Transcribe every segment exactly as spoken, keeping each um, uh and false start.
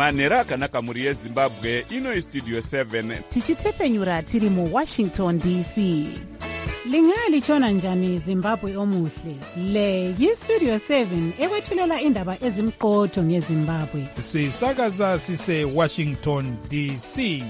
manhero akanaka mhuri yezimbabwe. Ino istudio seven tichitefenyura tiri muwashington D C. Lingalitshona njani Zimbabwe omuhle? Le yistudio seven ekwethulela indaba ezimqotho ngeZimbabwe. Sisakaza sise Washington D C.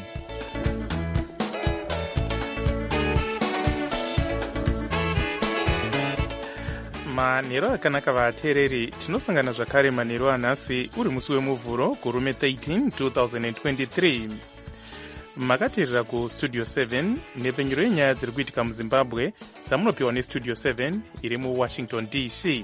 manhero akanaka vateereri, tinosangana zvakare manhero anhasi uri musi wemuvhuro gurume thirteen twenty twenty-three. Makateerera kustudio seven nepfenyuro yenyaya dziri kuitika muzimbabwe dzamunopiwa nestudio seven iri muwashington D C.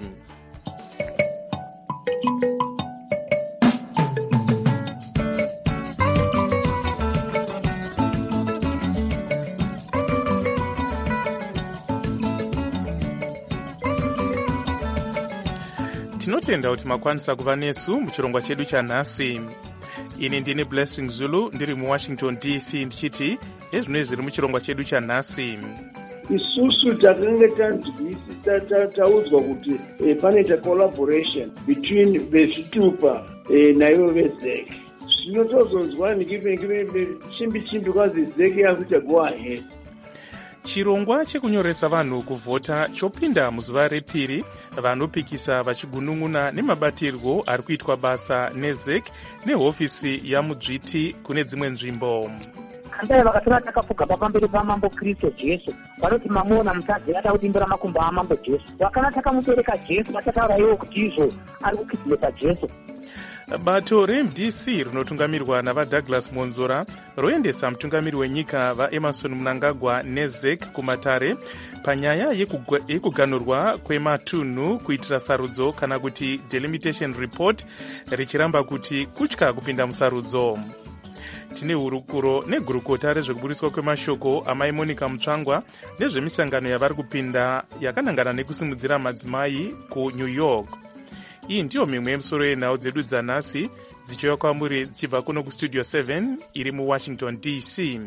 Tinotenda kuti makwanisa kuva nesu muchirongwa chedu chanhasi. Ini ndine Blessing Zulu ndiri muwashington D C ndichiti ezvinoi zviri muchirongwa chedu chanhasi. Isusu takange tanzwisisa taudzwa kuti panoita collaboration between vezvitupa naivo vezek. Zvino tozonzwa chimbi chimbi kwazi zek yakuita go ahead. Chirongwa chekunyoresa vanhu kuvhota chopinda muzuva repiri, vanopikisa vachigunun'una nemabatirwo ari kuitwa basa nezek nehofisi yamudzviti kune dzimwe nzvimbo. Kandai vakasara takapfugama pamberi pamambo Kristu Jesu, vanoti mamuona mutadzi atautimbira makumbo amambo Jesu. Vakana takamupereka Jesu, vachataura iwo kuti izvo ari kukidzimisa Jesu. Bato reM D C rinotungamirwa navaDouglas Monzora roendesa mutungamiri wenyika vaEmerson Mnangagwa nezek kumatare panyaya yekuganhurwa kwematunhu kuitira sarudzo kana kuti delimitation report, richiramba kuti kutya kupinda musarudzo. Tine hurukuro negurukota rezvekuburiswa kwemashoko amai Monica Mutsvangwa nezvemisangano yavari kupinda yakanangana nekusimudzira madzimai kuNew York. Iyi ndiyo mimwe yemusoro yenhau dzedu dzanhasi dzichiuya kwamuri dzichibva kuno kustudio seven iri muwashington D C.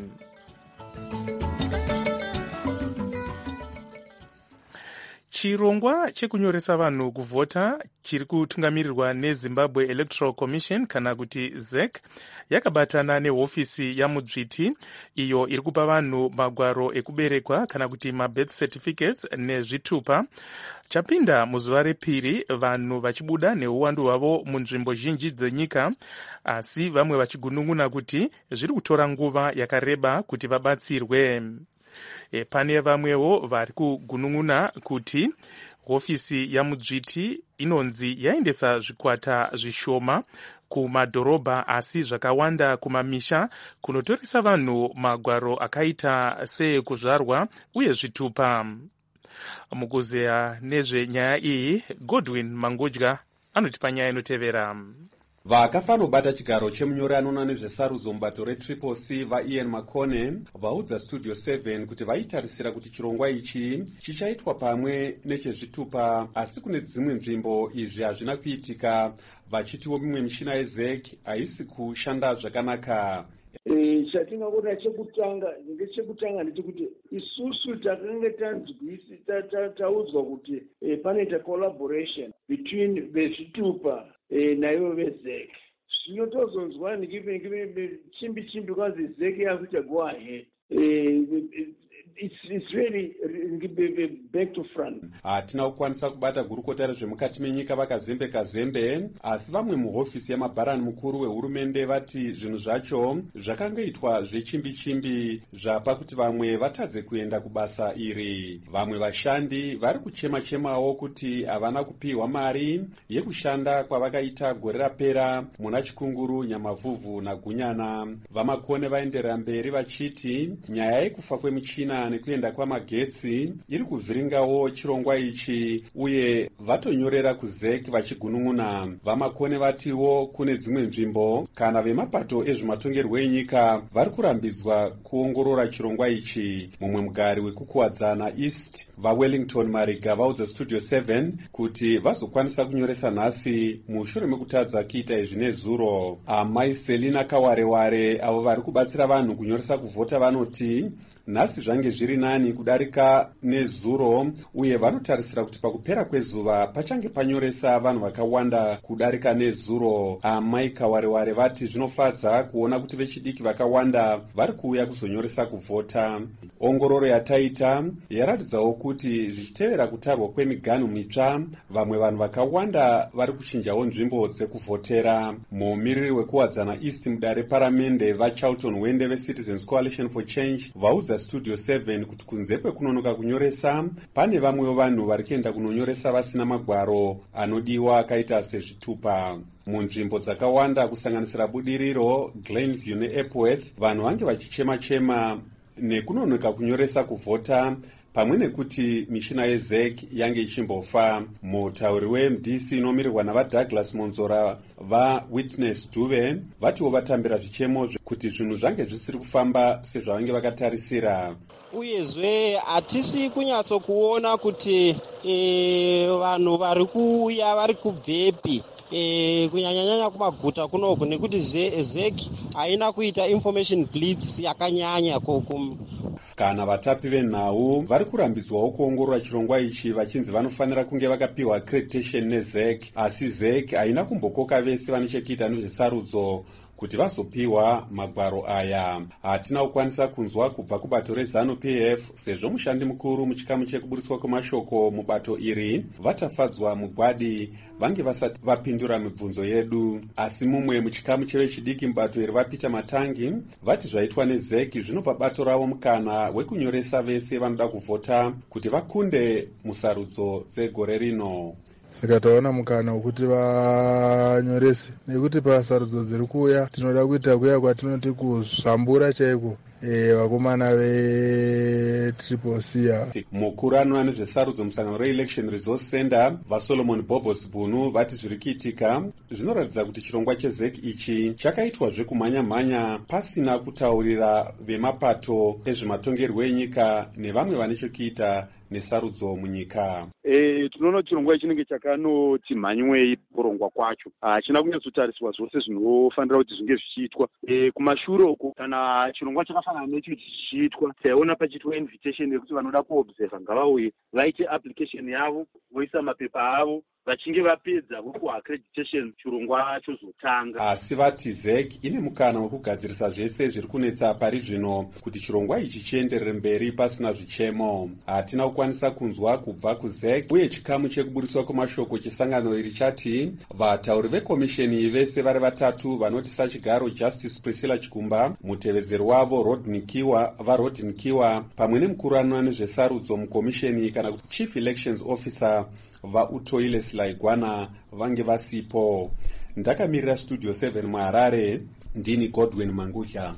Chirongwa chekunyoresa vanhu kuvhota chiri kutungamirirwa neZimbabwe Electoral Commission kana kuti zek yakabatana nehofisi yamudzviti iyo iri kupa vanhu magwaro ekuberekwa kana kuti mabirth certificates nezvitupa. Chapinda muzuva repiri, vanhu vachibuda neuwandu hwavo munzvimbo zhinji dzenyika, asi vamwe vachigunun'una kuti zviri kutora nguva yakareba kuti vabatsirwe. E, pane vamwewo vari kugunun'una kuti hofisi yamudzviti inonzi yaendesa zvikwata zvishoma kumadhorobha asi zvakawanda kumamisha kunotoresa vanhu magwaro akaita seekuzvarwa uye zvitupa. Mukuzeya nezvenyaya iyi, Godwin Mangodya anotipa nyaya inotevera. Vakafanobata chigaro chemunyori anoona nezvesarudzo mubato retriple C vaIan Makone vaudza studio seven kuti vaitarisira kuti chirongwa ichi chichaitwa pamwe nechezvitupa, asi kune dzimwe nzvimbo izvi hazvina kuitika, vachitiwo mimwe michina yezek haisi kushanda zvakanaka. Chatingaona chekutanga ngechekutanga ndechekuti isusu takange tanzwisisa taudzwa kuti panoita collaboration between vezvitupa naivo vezek. Zvino tozonzwa chimbi chimbi kwazi zek yakuita go ahead. It's, it's really back to front. Hatina kukwanisa kubata gurukota rezvemukati menyika vakazembe kazembe, asi vamwe muhofisi yamabharani mukuru wehurumende vati zvinhu zvacho zvakangoitwa zvechimbi-chimbi zvapa kuti vamwe vatadze kuenda kubasa iri. Vamwe vashandi vari kuchema-chemawo kuti havana kupiwa mari yekushanda kwavakaita gore rapera muna Chikunguru, Nyamavhuvhu naGunyana. Vamakone vaenderera mberi vachiti nyaya yekufa kwemichina nekuenda kwamagetsi iri kuvhiringawo chirongwa ichi, uye vatonyorera kuzek vachigunun'una. Vamakone vatiwo kune dzimwe nzvimbo kana vemapato ezvematongerwo enyika vari kurambidzwa kuongorora chirongwa ichi. Mumwe mugari wekukuwadzana East vaWellington Mariga vaudza studio seven kuti vazokwanisa kunyoresa nhasi mushure mekutadza kuita izvi nezuro. Amai Selina Kawareware avo vari kubatsira vanhu kunyoresa kuvhota vanoti nhasi zvange zviri nani kudarika nezuro, uye vanotarisira kuti pakupera kwezuva pachange panyoresa vanhu vakawanda kudarika nezuro. Amai Kawareware vati zvinofadza kuona kuti vechidiki vakawanda vari kuuya kuzonyoresa kuvhota. Ongororo yataita yaratidzawo kuti zvichitevera kutarwa kwemiganhu mitsva, vamwe vanhu vakawanda vari kuchinjawo nzvimbo dzekuvhotera. Mumiriri wekuwadzana East mudare paramende vaCharlton Wende veCitizens Coalition for Change vaudza Studio seven kuti kunze kwekunonoka kunyoresa, pane vamwewo vanhu vari kuenda kunonyoresa vasina magwaro anodiwa akaita sezvitupa. Munzvimbo dzakawanda kusanganisira Budiriro, Glenview neEpworth, vanhu vange vachichema-chema nekunonoka kunyoresa kuvhota, pamwe nekuti mishina yeZ E C yange ichimbofa. Mutauri weM D C inomirirwa navaDouglas Monzora vaWitness Dube vatiwo vatambira zvichemo kuti zvinhu zvange zvisiri kufamba sezvavange vakatarisira. Uyezve hatisi kunyatsokuona kuti e, vanhu vari kuuya vari kubvepi e, kunyanyanyanya kumaguta kunoku, nekuti Z E C haina kuita information blitz yakanyanya kokum. Kana vatapi venhau vari kurambidzwawo kuongorora chirongwa ichi vachinzi vanofanira kunge vakapiwa accreditation neZ E C, asi Z E C haina kumbokoka vese vane chekuita nezvesarudzo kuti vazopiwa magwaro aya. Hatina kukwanisa kunzwa kubva kubato reZANU-P F sezvo mushandi mukuru muchikamu chekuburitswa kwemashoko mubato iri vatafadzwa mugwadi vange vasati vapindura mibvunzo yedu. Asi mumwe muchikamu chevechidiki mubato iri vaPeter Matangi vati zvaitwa neZ E C zvinopa bato ravo mukana wekunyoresa vese vanoda kuvhota kuti vakunde musarudzo dzegore rino. Saka taona mukana wekuti vanyorese, nekuti pasarudzo dziri kuuya tinoda kuita kuya kwatinoti kuzvambura chaiko e, vakomana veTriple C. Mukuru anoona nezvesarudzo musangano reElection Resource Center vaSolomon Bobos Bunu vati zviri kuitika zvinoratidza kuti chirongwa cheZ E C ichi chakaitwa zvekumhanya-mhanya pasina kutaurira vemapato ezvematongerwo enyika nevamwe vane chokuita nesarudzo munyika. E, tinoona chirongwa chinenge chakanoti mhanywei kurongwa kwacho hachina kunyatsotariswa zvose zvinofanira kuti zvinge zvichiitwa. E, kumashure uko kana chirongwa chakafanana necho chichiitwa taiona pachiitwa invitation yekuti vanoda kuobserva ngavauye vaite application yavo voisa mapepa avo, vachinge vapedza vokuaccreditation chirongwa chozotanga. Asi vati Z E C ine mukana wekugadzirisa zvese zviri kunetsa pari zvino kuti chirongwa ichi chienderere mberi pasina zvichemo. Hatina kukwanisa kunzwa kubva kuZ E C, uye chikamu chekuburitswa kwemashoko chisangano iri chati vatauri vekomisheni vese vari vatatu vanoti sachigaro Justice Priscilla Chigumba, mutevedzeri wavo Rodney Kiwa vaRodney Kiwa, pamwe nemukuru anoona nezvesarudzo mukomisheni kana kuti Chief Elections Officer vaUtoile Silaigwana vange vasipo. Ndakamirira Studio seven muHarare, ndini Godwin Mangusha.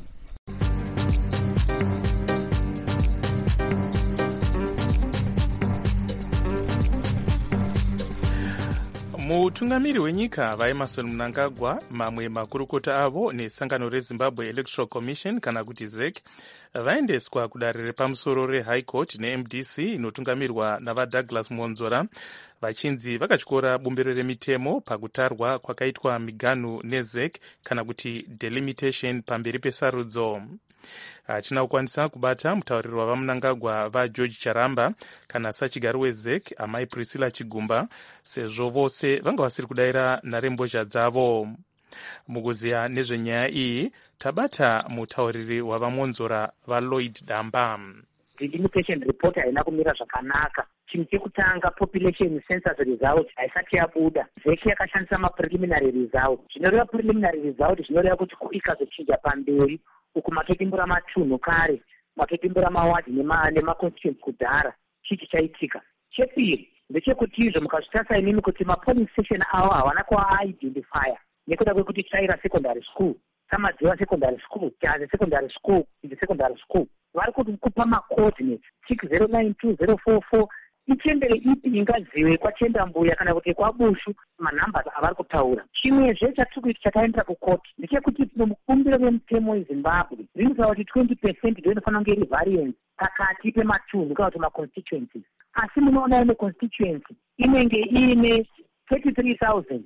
Mutungamiri wenyika vaEmerson Mnangagwa, mamwe makurukota avo nesangano reZimbabwe Electoral Commission kana kuti Z E C vaendeswa kudare repamusoro reHigh Court neM D C inotungamirwa navaDouglas Monzora vachinzi vakatyora bumbiro remitemo pakutarwa kwakaitwa miganhu neZ E C kana kuti delimitation pamberi pesarudzo. Hatina kukwanisa kubata mutauriri wavaMnangagwa vaGeorge Charamba kana sachigaro weZ E C amai Priscilla Chigumba sezvo vose vanga vasiri kudayira nharembozha dzavo. Mukuziya nezvenyaya iyi tabata mutauriri wavaMonzora vaLloyd Damba. Delimitation report haina kumira zvakanaka. Chinhu chekutanga, population census result haisati yabuda. Z E C yakashandisa mapreliminary result. Zvinoreva preliminary result zvinoreva kuti ikazochinja pamberi uku maketimbura matunhu kare, maketimbura mawadi nemaconstituency kudhara, chiti chaitika. Chepiri ndechekuti izvo mukazvitarisa imimi kuti mapolling station avo havana kuaidentifya nekuda kwekuti Chaira secondary school, Samadziwa secondary school, Chaze secondary school, Inde secondary school vari kupa macoordinates six zero nine two zero four four ichembere ipi ingaziwe kwachenda mbuya kana kuti kwabushu manhambers avari kutaura. Chimwezve chatiri chakaendera kukoti ndechekuti mukumbiro wemutemo weZimbabwe rinotaura kuti twenty percent ndio inofanira kunge iri variance pakati pematunhu kana kuti maconstituencies, asi munoona ine constituency inenge ine thirty-three thousand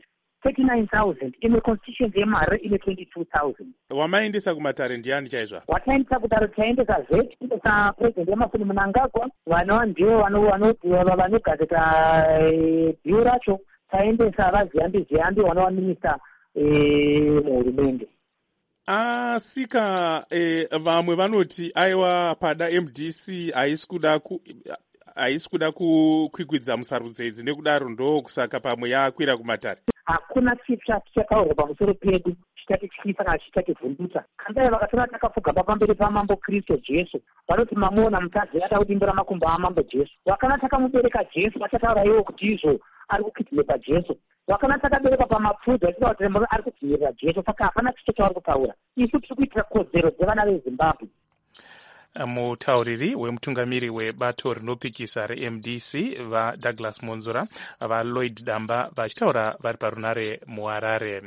thirty-nine thousand, imwe constituency yeMarare ine twenty-two thousand. Wamaendesa kumatare ndiani chaizva? Wataendesa kutare taendesa zeti endesa president Emmerson Mnangagwa, vana ndivo vanogadzeta bhiyo racho, taendesa vaziyambi ziyambi vanova minista muhurumende. Asika eh, vamwe vanoti aiwa pada M D C haisi kuda ku haisi kuda kukwikwidza musarudzi idzi nekudaro ndo kusaka pamwe yakwira kumatare. Hakuna chitsva chichataurwa pamusoro pedu chitatityisa kana chichativhundutsa. Kandai vakatona takapfugama pamberi pamambo Kristu Jesu, vanoti mamuona mukadzi akaudimbira makumbo amambo Jesu. Wakana takamubereka Jesu vachataura iwo kuti izvo ari kukidhinepa Jesu. Wakana takabereka pamapfudzi achitaura kuti ari kudzivirira Jesu. Saka hapana chicho chavari kutaura. Isu tiri kuitira kodzero dzevana veZimbabwe. Mutauriri wemutungamiri webato rinopikisa reM D C vaDouglas Monzora vaLloyd Damba vachitaura vari parunare muHarare.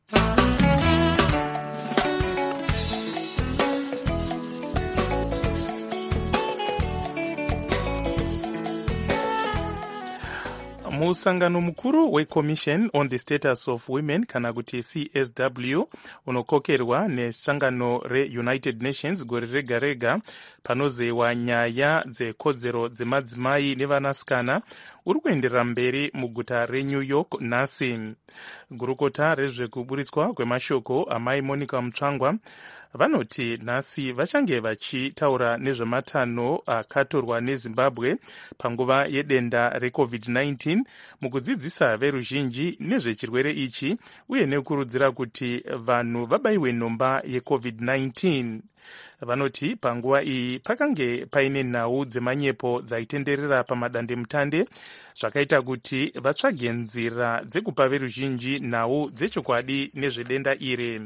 Musangano mukuru weCommission on the Status of Women kana kuti C S W unokokerwa nesangano reUnited Nations gore rega rega panozewa nyaya dzekodzero dzemadzimai nevanasikana uri kuenderera mberi muguta reNew York nhasi. Gurukota rezvekuburitswa kwemashoko amai Monica Mutsvangwa vanoti nhasi vachange vachitaura nezvematanho akatorwa neZimbabwe panguva yedenda reCovid nineteen mukudzidzisa veruzhinji nezvechirwere ichi uye nekukurudzira kuti vanhu vabayiwe nhomba yeCovid nineteen. Vanoti panguva iyi pakange paine nhau dzemanyepo dzaitenderera pamadandemutande zvakaita kuti vatsvage nzira dzekupa veruzhinji nhau dzechokwadi nezvedenda iri.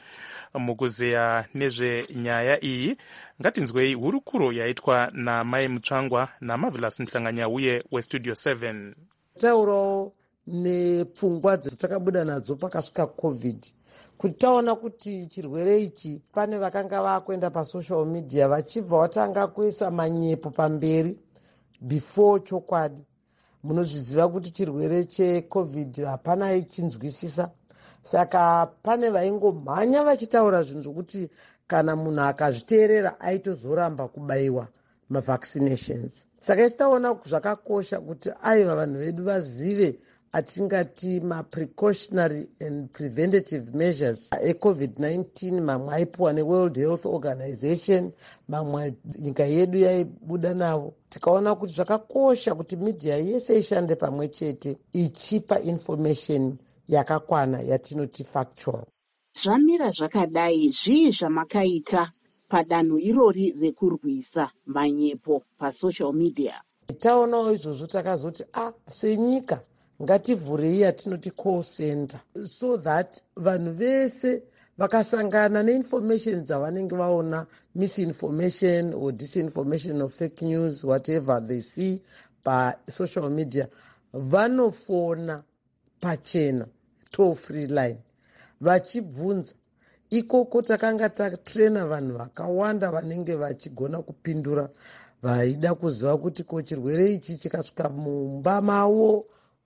Mukuzeya nezvenyaya iyi ngatinzwei hurukuro yaitwa namai Mutsvangwa naMarvelous Mhlanganyauye weStudio seven. Taurawo nepfungwa dzatakabuda nadzo pakasvika COVID, kuti taona kuti chirwere ichi pane vakanga vakuenda pasocial media vachibva watanga kuisa manyepo pamberi before chokwadi. Munozviziva kuti chirwere cheCovid hapana ichinzwisisa. Saka pane vaingomhanya vachitaura zvinhu zvokuti kana munhu akazviteerera aitozoramba kubayiwa mavaccinations. Saka isitaona zvakakosha kuti aiva vanhu vedu vazive atingati maprecautionary and preventative measures eCovid nineteen, mamwe aipuwa neWorld Health Organization, mamwe nyika yedu yaibuda navo. Tikaona kuti zvakakosha kuti media yese ishande pamwe chete ichipa information yakakwana yatinoti factual. Zvamira zvakadai zvii zvamakaita padanho irori rekurwisa manyepo pasocial media? Taonawo izvozvo takazoti ah senyika ngativhurei yatinoti call center so that vanhu vese vakasangana neinformation dzavanenge vaona, misinformation or disinformation or fake news whatever they see pasocial media, vanofona pachena toll free line vachibvunza. Ikoko takanga tatrena vanhu vakawanda vanenge vachigona kupindura vaida kuziva kuti ko chirwere ichi chikasvika mumba mavo,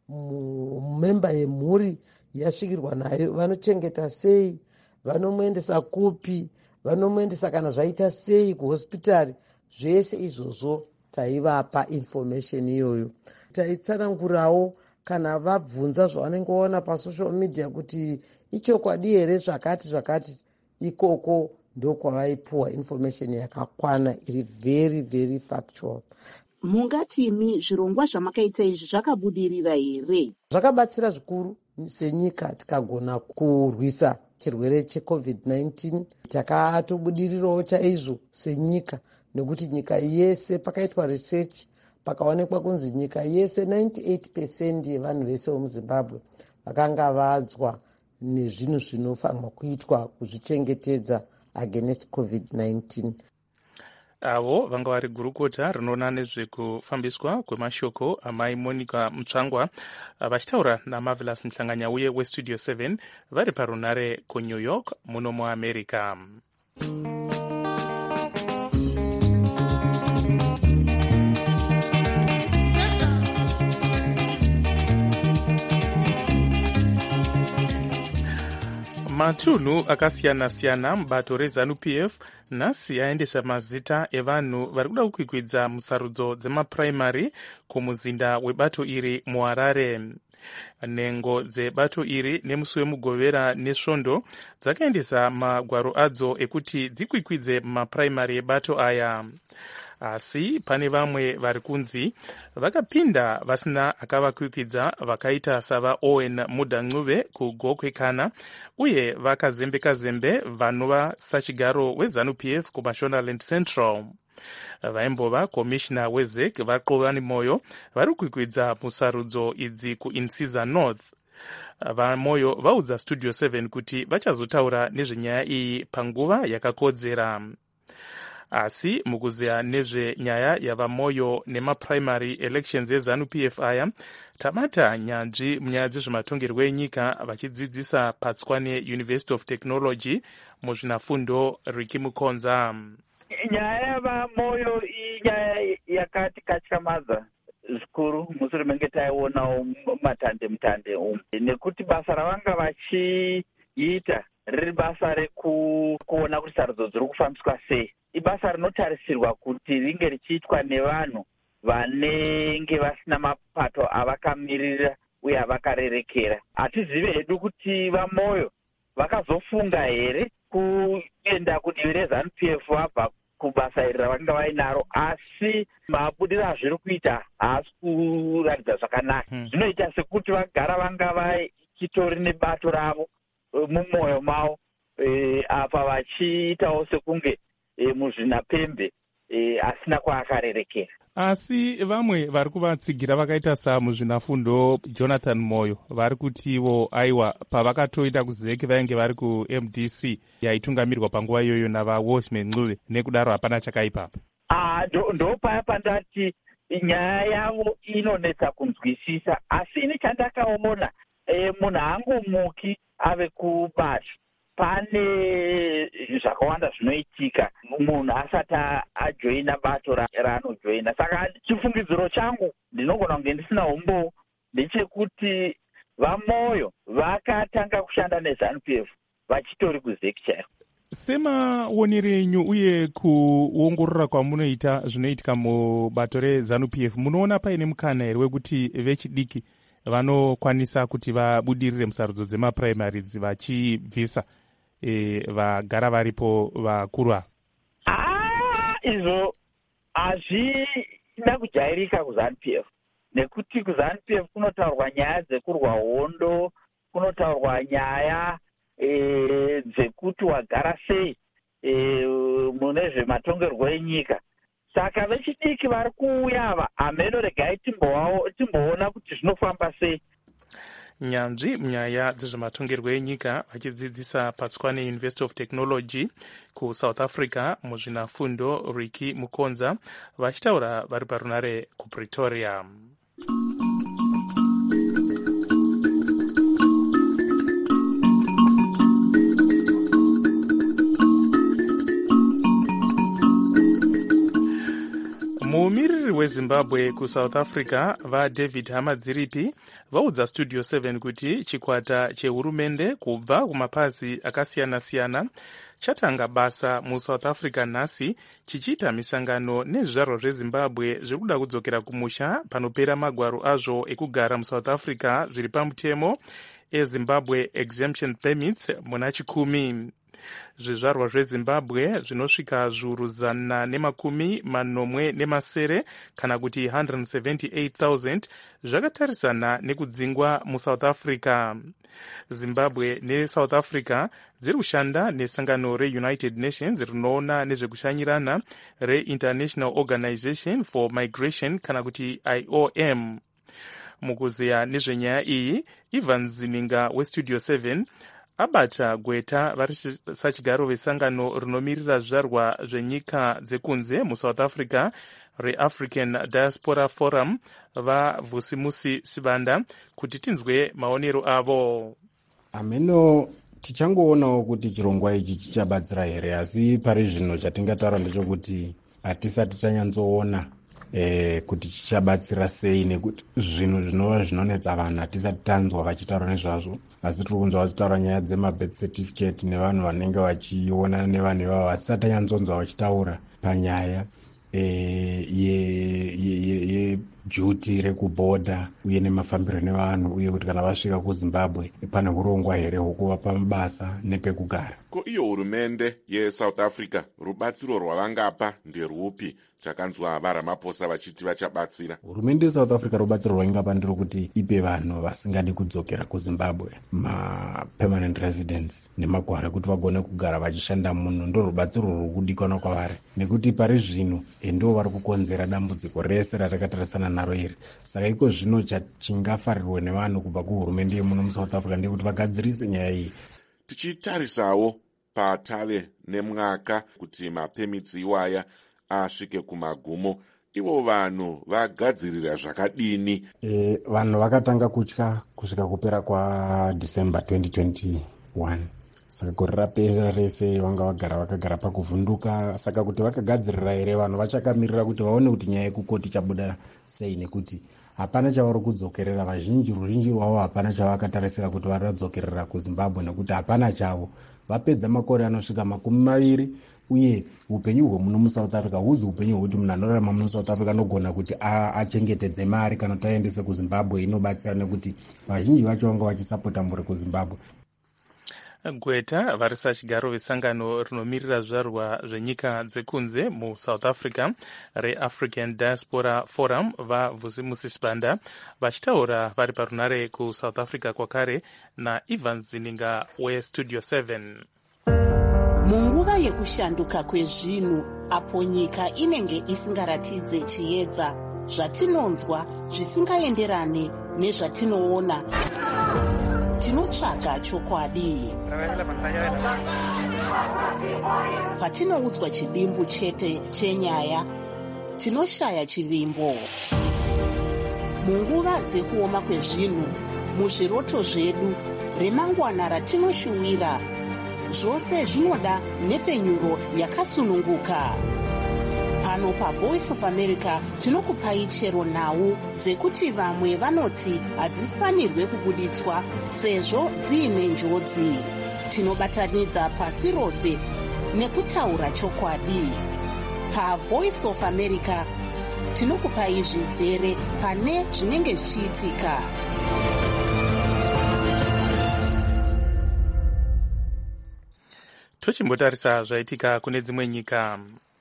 mumemba yemhuri yasvikirwa nayo, vanochengeta sei, vanomuendesa kupi, vanomuendesa kana zvaita sei kuhospitari. Zvese izvozvo taivapa information iyoyo. Taitsanangurawo kana vabvunza zvavanenge vaona pasocial media kuti ichokwadi here zvakati zvakati, ikoko ndokwavaipuwa information yakakwana iri very very factual. Mungatimi zvirongwa zvamakaita izvi zvakabudirira here? Zvakabatsira zvikuru senyika tikagona kurwisa chirwere cheCovid nineteen. Takatobudirirawo chaizvo senyika nekuti nyika yese pakaitwa research pakaonekwa kunzi nyika yese ninety-eight percent yevanhu vese vemuZimbabwe vakanga vadzwa nezvinhu zvinofanirwa kuitwa kuzvichengetedza against COVID nineteen. Avo vanga vari gurukota rinoona nezvekufambiswa kwemashoko amai Monica Mutsvangwa vachitaura naMarvelous Mhlanganyauye weStudio seven vari parunare kuNew York muno muAmerica. matunhu akasiyana-siyana mubato rezanu P F nhasi aendesa mazita evanhu vari kuda kukwikwidza musarudzo dzemapuraimari kumuzinda webato iri muHarare. Nhengo dzebato iri nemusi wemugovera nesvondo dzakaendesa magwaro adzo ekuti dzikwikwidze mumapuraimari ebato aya. Asi pane vamwe vari kunzi vakapinda vasina akavakwikwidza vakaita sava Owen Mudancuve kuGokwekana uye vakazembe-kazembe vanova sachigaro wezanu P F kuMashonaland Central. Vaimbova komishina weZEC vaXovani Moyo vari kukwikwidza musarudzo idzi kuInsiza North. VaMoyo vaudza Studio seven kuti vachazotaura nezvenyaya iyi panguva yakakodzera. Asi mukuziya nezvenyaya yavaMoyo nemapuraimary elections ezanu P F aya, tabata nyanzvi munyaya dzezvematongerwo enyika vachidzidzisa Patswane University of Technology muzvinafundo Ricky Mukonza. Nyaya yavaMoyo inyaya yakatikachamadza zvikuru mushure menge taionawo matande mutande umu, nekuti basa ravanga vachiita riri basa rekuona kuti sarudzo dziri kufambiswa sei. Ibasa rinotarisirwa kuti ringe richiitwa nevanhu vanenge vasina mapato avakamirira uye avakarerekera. Hatizivi hedu kuti vaMoyo vakazofunga here kuenda kudivi rezanu P F vabva kubasa iri ravanga vainaro, asi mabudiro azviri kuita haasi kuratidza zvakanaka. Hmm. Zvinoita sekuti vagara vanga vachitori nebato ravo mumwoyo mavo, e, apa vachiitawo sekunge e, muzvinapembe e, asina kwaakarerekera. Asi vamwe vari kuvatsigira vakaita samuzvinafundo Jonathan Moyo vari kutivo aiwa pavakatoita kuZEC vainge vari kuM D C yaitungamirwa panguva iyoyo navaWatchman Ncube, nekudaro hapana chakaipapa. Ah, ndo paya pandati nyaya yavo inonetsa kunzwisisa, asi ini chandakaona e, munhu haangomuki ave kubata. Pane zvakawanda zvinoitika munhu asati ajoina bato raanojoina. Saka chifungidziro changu ndinogona kunge ndisina umbo ndechekuti vaMoyo vakatanga kushanda nezanu P F vachitori kuZEC chaiko. Semaonero enyu uye kuongorora kwamunoita zvinoitika mubato rezanu P F, munoona paine mukana here wekuti vechidiki vanokwanisa kuti vabudirire musarudzo dzemapuraimari vachibvisa e, vagara varipo vakuru ava? Ah, izvo hazvina kujairika kuZanu P F, nekuti kuZanu P F kunotaurwa nyaya dzekurwa hondo, kunotaurwa nyaya e, dzekuti wagara sei e, mune zvematongerwo enyika. Saka vechidiki vari kuuya ava hameno regai timboona kuti zvinofamba sei. Nyanzvi munyaya dzezvematongerwo enyika vachidzidzisa Patswane University of Technology kuSouth Africa muzvinafundo Ricky Mukonza vachitaura vari parunare kuPretoria. Mumiriri weZimbabwe kuSouth Africa vaDavid Hamadziripi vaudza Studio seven kuti chikwata chehurumende kubva kumapazi akasiyana-siyana chatanga basa muSouth Africa nhasi chichiita misangano nezvizvarwa zveZimbabwe zviri kuda kudzokera kumusha panopera magwaro azvo ekugara muSouth Africa zviri pamutemo eZimbabwe Exemption Permits muna chikumi. Zvizvarwa zveZimbabwe zvinosvika zviuru zana nemakumi manomwe nemasere kana kuti one hundred seventy-eight thousand zvakatarisana nekudzingwa muSouth Africa. Zimbabwe neSouth Africa dziri kushanda nesangano reUnited Nations rinoona nezvekushanyirana reInternational Organization for Migration kana kuti I O M. Mukuziya nezvenyaya iyi, Ivan Zininga weStudio seven abata gweta vari sachigaro vesangano rinomirira zvizvarwa zvenyika dzekunze muSouth Africa reAfrican Diaspora Forum vaVusimusi Sibanda kuti tinzwe maonero avo. Ameno tichangoonawo kuti chirongwa ichi chichabatsira here, asi pari zvino chatingataura ndechekuti hatisati tanyatsoona e, kuti chichabatsira sei, nekuti zvinhu zvinova zvinonetsa vanhu hatisati tanzwa vachitaura nezvazvo, asi tiri kunzwa vachitaura nyaya dzemabirth certificate nevanhu vanenge vachionana nevanhu ivavo, hatisati tanyanzonzwa vachitaura panyaya yejuti rekubhodha uye nemafambiro nevanhu, uye kuti kana vasvika kuzimbabwe pane urongwa here hwekuvapa mabasa nepekugara. Ko iyo hurumende yeSouth Africa rubatsiro rwavangapa nderupi? Chakanzwa vaRamaphosa vachiti vachabatsira. Hurumende yeSouth Africa rubatsiro rwaingapa nderokuti ipe vanhu vasingadi kudzokera kuzimbabwe ma-permanent residents nemagwaro kuti vagone kugara vachishanda muno. Ndo rubatsiro rwuri kudikanwa kwavari, nekuti pari zvino ndo vari kukonzera dambudziko rese ratakatarisana naro iri. Saka iko zvino chingafarirwe nevanhu kubva kuhurumende yemuno muSouth Africa ndekuti vagadzirise nyaya iyi. Tichitarisawo patave nemwaka kuti mapemits iwaya asvike kumagumo, ivo vanhu vagadzirira zvakadini? E, vanhu vakatanga kutya kusvika kupera kwaDecember twenty twenty-one. Saka gore rapera rese vanga vagara vakagara pakuvhunduka. Saka kuti vakagadzirira here vanhu vachakamirira kuti vaone kuti nyaya yekukoti chabuda sei, nekuti hapana chavari kudzokerera. Vazhinji ruzhinji rwavo hapana chavakatarisira kuti varadzokerera kuZimbabwe, nekuti hapana chavo. Vapedza makore anosvika makumi maviri, uye upenyu hwemuno muSouth Africa huzi upenyu hwekuti munhu anorarama muno South Africa anogona kuti achengetedze mari kana kuti aendese kuZimbabwe. Inobatsira nekuti vazhinji vacho vanga vachisapota mburi kuZimbabwe. Gweta varisa chigaro vesangano rinomirira zvizvarwa zvenyika dzekunze muSouth Africa reAfrican Diaspora Forum vaVusimusi Sibanda vachitaura vari parunare kuSouth Africa kwakare naIvan Zininga weStudio seven. Munguva yekushanduka kwezvinhu, apo nyika inenge isingaratidze chiedza, zvatinonzwa zvisingaenderane nezvatinoona, tinotsvaga chokwadi. Patinoudzwa chidimbu chete chenyaya, tinoshaya chivimbo. Munguva dzekuoma kwezvinhu, muzviroto zvedu, remangwana ratinoshuwira, zvose zvinoda nepfenyuro yakasununguka. Pano paVoice of America tinokupai chero nhau dzekuti vamwe vanoti hadzifanirwe kubuditswa sezvo dziine njodzi. Tinobatanidza pasi rose nekutaura chokwadi. PaVoice of America tinokupai zvizere pane zvinenge zvichiitika. Tochimbotarisa zvaitika kune dzimwe nyika.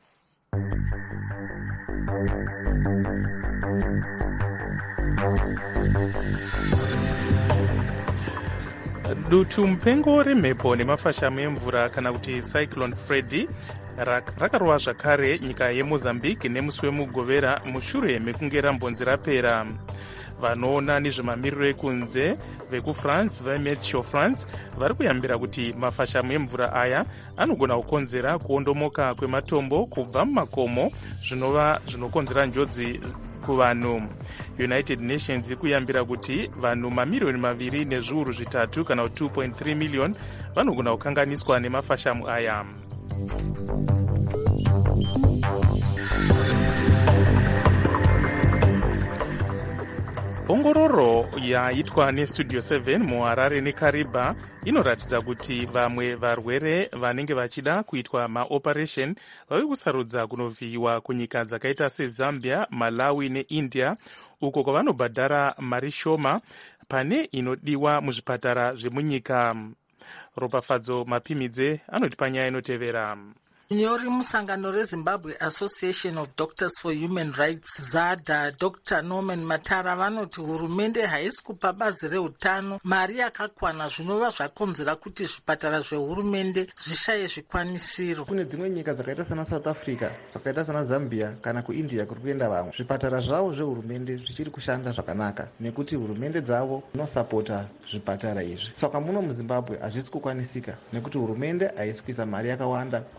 Dutu mupengo remhepo nemafashamu emvura kana kuti Cyclone Freddy rakarova zvakare nyika yeMozambique nemusi wemugovera mushure mekunge rambonzi rapera. Vanoona nezvemamiriro ekunze vekuFrance veMeteo France vari kuyambira kuti mafashamu emvura aya anogona kukonzera kuondomoka kwematombo kubva mumakomo zvinova zvinokonzera njodzi kuvanhu. United Nations ikuyambira kuti vanhu mamiriyoni maviri nezviuru zvitatu kana two point three million vanogona kukanganiswa nemafashamu aya. Ongororo yaitwa neStudio seven muHarare neKariba inoratidza kuti vamwe varwere vanenge vachida kuitwa maoperation vave kusarudza kunovhiyiwa kunyika dzakaita seZambia, Malawi neIndia, uko kwavanobhadhara mari shoma pane inodiwa muzvipatara zvemunyika. Ropafadzo Mapimidze anoti panyaya inotevera. Nyori musangano reZimbabwe Association of Doctors for Human Rights ZADA Doctor Norman Matara vanoti hurumende haisi kupa bazi reutano mari yakakwana zvinova zvakonzera kuti zvipatara zvehurumende zvishaye zvikwanisiro. Kune dzimwe nyika dzakaita sana South Africa, dzakaita sana Zambia kana kuIndia kuri kuenda vamwe, zvipatara zvavo zvehurumende zvichiri kushanda zvakanaka nekuti hurumende dzavo dzinosapota zvipatara izvi. Saka muno muZimbabwe hazvisi kukwanisika nekuti hurumende haisi kuisa mari yakawanda kuzvipatara.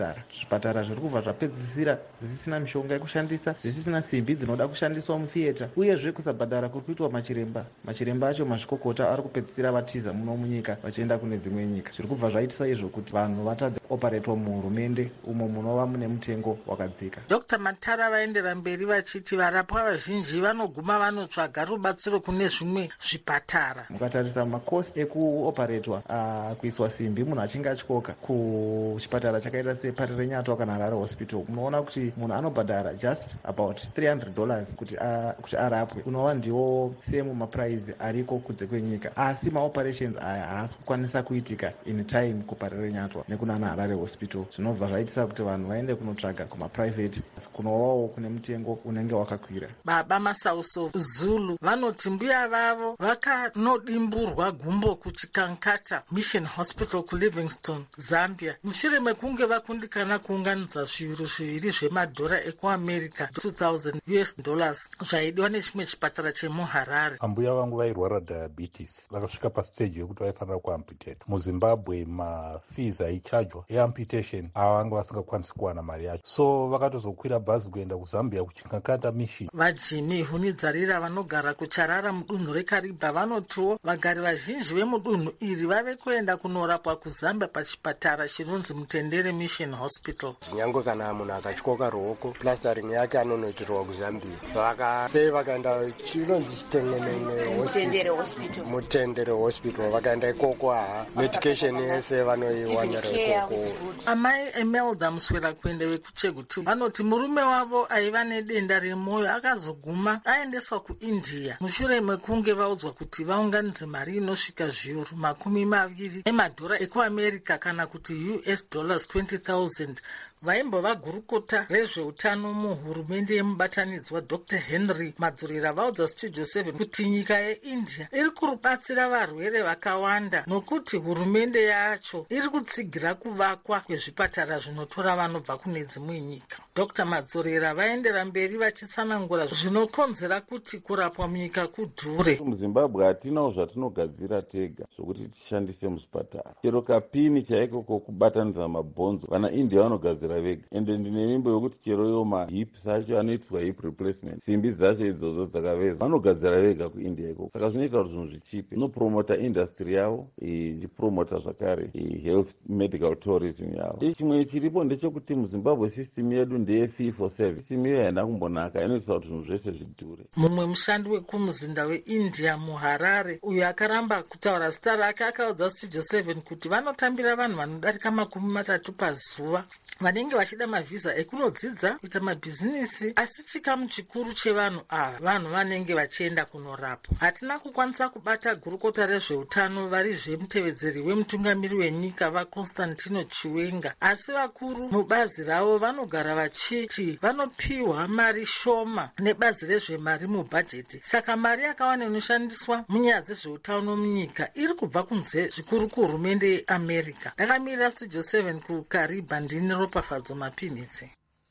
zvipatara zvipatara zviri kubva zvapedzisira zvisisina mishonga yekushandisa, zvisisina simbi dzinoda kushandiswa muthiyeta, uyezve kusabhadhara kuri kuitwa machiremba. Machiremba acho mazvikokota ari kupedzisira vatiza muno munyika vachienda kune dzimwe nyika. Zviri kubva zvaitisa izvo kuti vanhu vatadze kuoparetwa muhurumende umo munova mune mutengo wakadzika. Dr Matara vaendera mberi vachiti varapwa vazhinji vanoguma vanotsvaga rubatsiro kune zvimwe zvipatara. Mukatarisa makosi ekuoparetwa uh, kuiswa simbi munhu achinge atyoka kuchipatara chakaita seParire Nyatwa kana Harare Hospital, munoona kuti munhu anobhadhara just about three hundred dollars kuti, uh, kuti arapwe, unova ndiwo semu mapuraizi ariko kunze kwenyika. Asi maoperations aya haasi kukwanisa kuitika in time kuParire Nyatwa nekunana Harare Hospital, zvinobva zvaitisa kuti vanhu vaende kunotsvaga kumaprivate kunovawo kune mutengo unenge wakakwira. Baba Masauso Zulu vanoti mbuya vavo vakanodimburwa gumbo kuchikankata Mission Hospital kuLivingstone, Zambia, mushure mekunge vakundikana kuunganidza zviuru zviviri zvemadhora ekuamerica two thousand U S dollars zvaidiwa nechimwe chipatara chemuHarare. Ambuya vangu vairwara diabetes, vakasvika pastage yekuti vaifanira kuamputate. MuZimbabwe mafees aichajwa eamputation ava vanga vasingakwanisi kuwana mari yacho, so vakatozokwira bhazi kuenda kuZambia kuchikankata Mission. VaJimmy Hunidzarira vanogara kuCharara mudunhu reKariba vanotiwo vagari vazhinji vemudunhu iri vave kuenda kunorapwa kuZambia pachipatara chinonzi Mutendere Mission Hospital. Nyange kana munhu akatyoka ruoko plastering yake anonoitirwa kuZambia, vakasei vakaenda chinonzi Chitengenene Mutendere Hospital. Mutendere Hospital vakaenda ikoko, aha medication yese vanoiwanira ikoko. Amai Emelda Muswera kuende vekuChegutu vanoti murume wavo aiva nedenda remwoyo akazoguma aendeswa kuIndia mushure mekunge vaudzwa kuti vaunganidze mari inosvika zviuru makumi maviri emadhora ekuAmerica kana kuti U S dollars twenty thousand. Vaimbova gurukota rezveutano muhurumende yemubatanidzwa Doctor Henry Madzurira vaudza Studio seven kuti nyika yeIndia iri kurubatsira varwere vakawanda nokuti hurumende yacho iri kutsigira kuvakwa kwezvipatara zvinotora vanobva kune dzimwe nyika. Doctor Madzurira vaendera mberi vachitsanangura zvinokonzera kuti kurapwa munyika kudhure. MuZimbabwe hatinawo zvatinogadzira tega zvokuti tishandise muzvipatara. Chero kapini chaiko kokubatanidza mabhonzo vana India vanogadzira vega, ende ndine mimbo yokuti chero yo mahips acho anoitwa hip replacement, simbi dzacho idzodzo dzakaveza vanogadzira vega kuIndia ikoko. Saka zvinoita kuti zvinhu zvichipe, inopromota industry yavo ichipromota zvakare health medical tourism yavo. Chimwe chiripo ndechekuti muZimbabwe system yedu ndeye fee for service, system iyo haina kumbonaka, inoita kuti zvinhu zvese zvidhure. Mumwe mushandi wekumuzinda weIndia muHarare uyo akaramba kutaura zita rake akaudza Studio seven kuti vanotambira vanhu vanodarika makumi matatu pazuva vanenge vachida mavhiza ekunodzidza kuita mabhizinisi, asi chikamu chikuru chevanhu ava vanhu vanenge vachienda kunorapwa. Hatina kukwanisa kubata gurukota rezveutano vari zvemutevedzeri wemutungamiri wenyika vaConstantino Chiwenga, asi vakuru mubazi ravo vanogara vachiti vanopiwa mari shoma nebazi rezvemari mubhajeti, saka mari yakawanda inoshandiswa munyaya dzezveutano munyika iri kubva kunze zvikuru kuhurumende yeAmerica. Ndakamirira Studio seven kuKariba, ndini Ropafadzo Mapinitsi.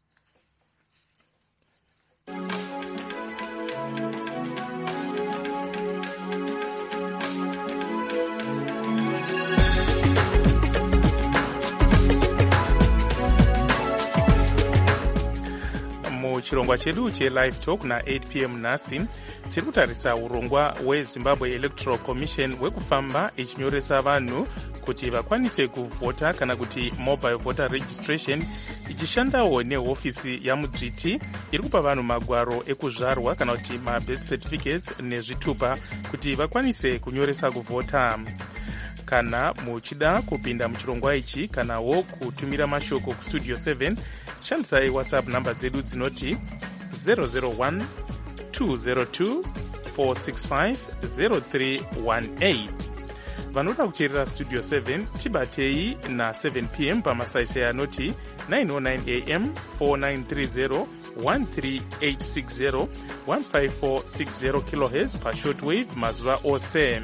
Muchirongwa chedu chelive talk na eight p m nhasi tiri kutarisa urongwa hweZimbabwe Electoral Commission hwekufamba ichinyoresa vanhu kuti vakwanise kuvhota kana kuti mobile voter registration, ichishandawo nehofisi yamudzviti iri kupa vanhu magwaro ekuzvarwa kana kuti mabirth certificates nezvitupa kuti vakwanise kunyoresa kuvhota. Kana muchida kupinda muchirongwa ichi kanawo kutumira mashoko kustudio seven, shandisai WhatsApp namba dzedu dzinoti zero zero one two zero two four six five zero three one eight. Vanoda kucherera Studio seven tibatei na seven p m pamasaisai anoti nine oh nine a m four nine three zero one three eight six zero one five four six zero kilohertz pashortwave mazuva ose.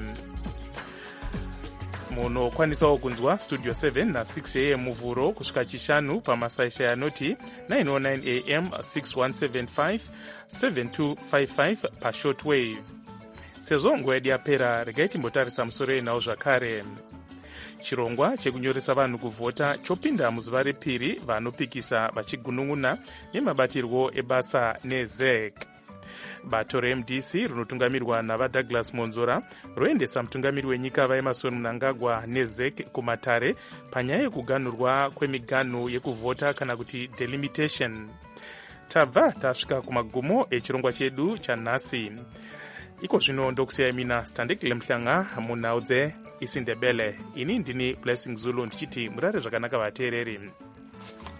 Munokwanisawo kunzwa Studio seven na six a m muvhuro kusvika chishanu pamasaisai anoti nine oh nine a m six one seven five seven two five five pashortwave. Sezvo nguva yedu yapera, regai timbotarisa musoro enawo zvakare. chirongwa chekunyoresa vanhu kuvhota chopinda muzuva repiri, vanopikisa vachigunun'una nemabatirwo ebasa nezek. Bato reM D C rinotungamirwa navaDouglas Monzora roendesa mutungamiri wenyika vaEmerson Mnangagwa nezek kumatare panyaya yekuganhurwa kwemiganhu yekuvhota kana kuti delimitation. Tabva tasvika kumagumo echirongwa chedu chanhasi. Iko zvino ndokusiyai mina Standekile Mhlanga munhau dzeIsindebele. Ini ndini Blessing Zulu ndichiti murare zvakanaka vateereri.